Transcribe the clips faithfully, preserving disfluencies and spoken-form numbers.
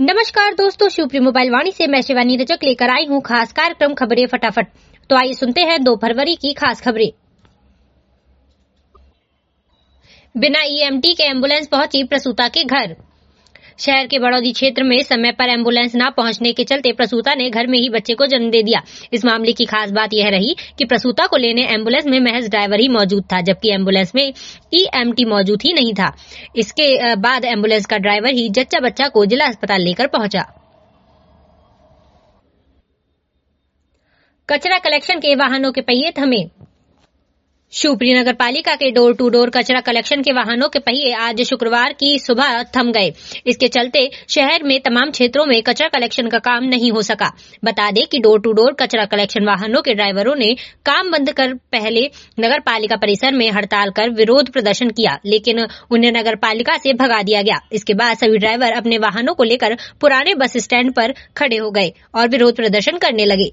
नमस्कार दोस्तों, शिवप्री मोबाइल वाणी से मैं शिवानी रजक लेकर आई हूँ खास कार्यक्रम खबरें फटाफट। तो आइए सुनते हैं दो फरवरी की खास खबरें। बिना ईएमटी के एम्बुलेंस पहुंची प्रसूता के घर। शहर के बड़ौदी क्षेत्र में समय पर एम्बुलेंस न पहुंचने के चलते प्रसूता ने घर में ही बच्चे को जन्म दे दिया। इस मामले की खास बात यह रही कि प्रसूता को लेने एम्बुलेंस में महज ड्राइवर ही मौजूद था, जबकि एम्बुलेंस में ईएमटी मौजूद ही नहीं था। इसके बाद एम्बुलेंस का ड्राइवर ही जच्चा बच्चा को जिला अस्पताल लेकर पहुंचा। कचरा कलेक्शन के वाहनों के पहिए थमे। शिवप्री नगर पालिका के डोर टू डोर कचरा कलेक्शन के वाहनों के पहिए आज शुक्रवार की सुबह थम गए। इसके चलते शहर में तमाम क्षेत्रों में कचरा कलेक्शन का काम नहीं हो सका। बता दें कि डोर टू डोर कचरा कलेक्शन वाहनों के ड्राइवरों ने काम बंद कर पहले नगर पालिका परिसर में हड़ताल कर विरोध प्रदर्शन किया, लेकिन उन्हें नगर पालिका से भगा दिया गया। इसके बाद सभी ड्राइवर अपने वाहनों को लेकर पुराने बस स्टैंड पर खड़े हो गए और विरोध प्रदर्शन करने लगे।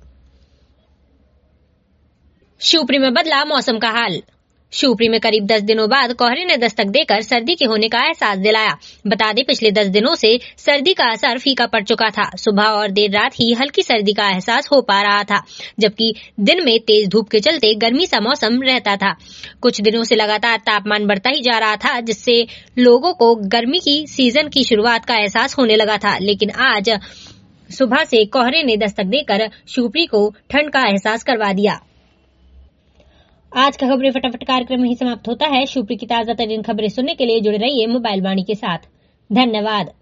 शिवप्री में बदला मौसम का हाल। शिवप्री में करीब दस दिनों बाद कोहरे ने दस्तक देकर सर्दी के होने का एहसास दिलाया। बता दें, पिछले दस दिनों से सर्दी का असर फीका पड़ चुका था। सुबह और देर रात ही हल्की सर्दी का एहसास हो पा रहा था, जबकि दिन में तेज धूप के चलते गर्मी सा मौसम रहता था। कुछ दिनों से लगातार तापमान बढ़ता ही जा रहा था, जिससे लोगों को गर्मी की सीजन की शुरुआत का एहसास होने लगा था। लेकिन आज सुबह से कोहरे ने दस्तक देकर शिवप्री को ठंड का एहसास करवा दिया। आज का खबरें फटाफट कार्यक्रम यही समाप्त होता है। शिवप्री की ताजा तरीन खबरें सुनने के लिए जुड़े रहिए मोबाइल वाणी के साथ। धन्यवाद।